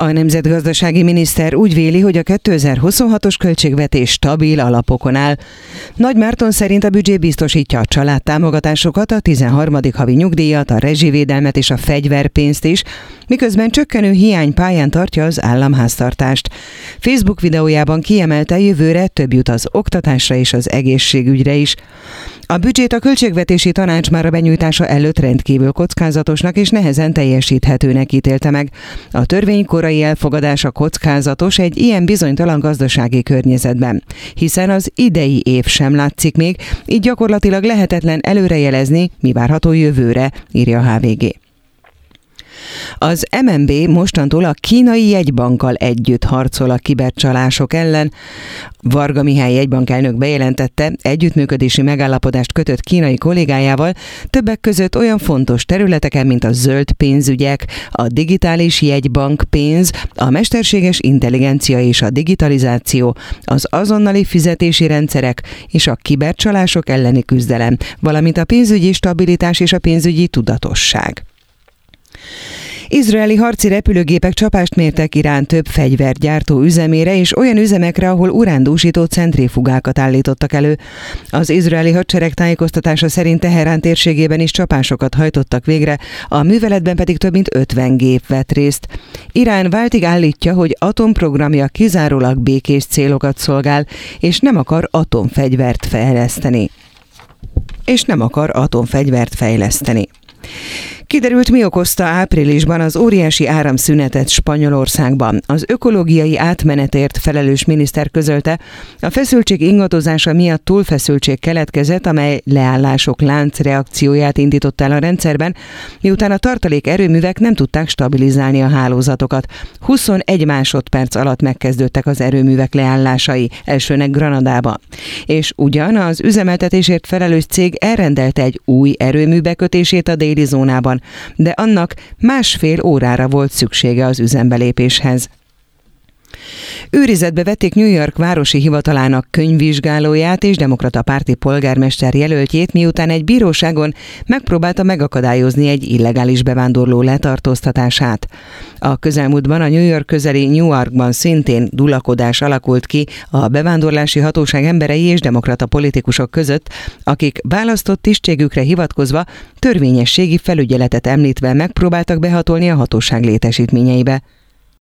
A nemzetgazdasági miniszter úgy véli, hogy a 2026-os költségvetés stabil alapokon áll. Nagy Márton szerint a büdzsé biztosítja a családtámogatásokat, a 13. havi nyugdíjat, a rezsivédelmet és a fegyverpénzt is, miközben csökkenő hiánypályán tartja az államháztartást. Facebook videójában kiemelte, jövőre több jut az oktatásra és az egészségügyre is. A büdzsét a költségvetési tanács már a benyújtása előtt rendkívül kockázatosnak és nehezen teljesíthetőnek ítélte meg. A törvény korai elfogadása kockázatos egy ilyen bizonytalan gazdasági környezetben, hiszen az idei év sem látszik még, így gyakorlatilag lehetetlen előrejelezni, mi várható jövőre, írja a HVG. Az MNB mostantól a kínai jegybankkal együtt harcol a kibercsalások ellen. Varga Mihály jegybankelnök bejelentette, együttműködési megállapodást kötött kínai kollégájával, többek között olyan fontos területeken, mint a zöld pénzügyek, a digitális jegybankpénz, a mesterséges intelligencia és a digitalizáció, az azonnali fizetési rendszerek és a kibercsalások elleni küzdelem, valamint a pénzügyi stabilitás és a pénzügyi tudatosság. Izraeli harci repülőgépek csapást mértek Irán több fegyvergyártó üzemére és olyan üzemekre, ahol urándúsító centrifugákat állítottak elő. Az izraeli hadsereg tájékoztatása szerint Teherán térségében is csapásokat hajtottak végre, a műveletben pedig több mint 50 gép vett részt. Irán váltig állítja, hogy atomprogramja kizárólag békés célokat szolgál, és nem akar atomfegyvert fejleszteni. Kiderült, mi okozta áprilisban az óriási áramszünetet Spanyolországban. Az ökológiai átmenetért felelős miniszter közölte, a feszültség ingatozása miatt túlfeszültség keletkezett, amely leállások láncreakcióját indított el a rendszerben, miután a tartalék erőművek nem tudták stabilizálni a hálózatokat. 21 másodperc alatt megkezdődtek az erőművek leállásai, elsőnek Granadában. És ugyan az üzemeltetésért felelős cég elrendelte egy új erőmű bekötését a déli zónában, de annak 1,5 órára volt szüksége az üzembelépéshez. Őrizetbe vették New York városi hivatalának könyvvizsgálóját és demokrata párti polgármester jelöltjét, miután egy bíróságon megpróbálta megakadályozni egy illegális bevándorló letartóztatását. A közelmúltban a New York közeli Newarkban szintén dulakodás alakult ki a bevándorlási hatóság emberei és demokrata politikusok között, akik választott tisztségükre hivatkozva törvényességi felügyeletet említve megpróbáltak behatolni a hatóság létesítményeibe.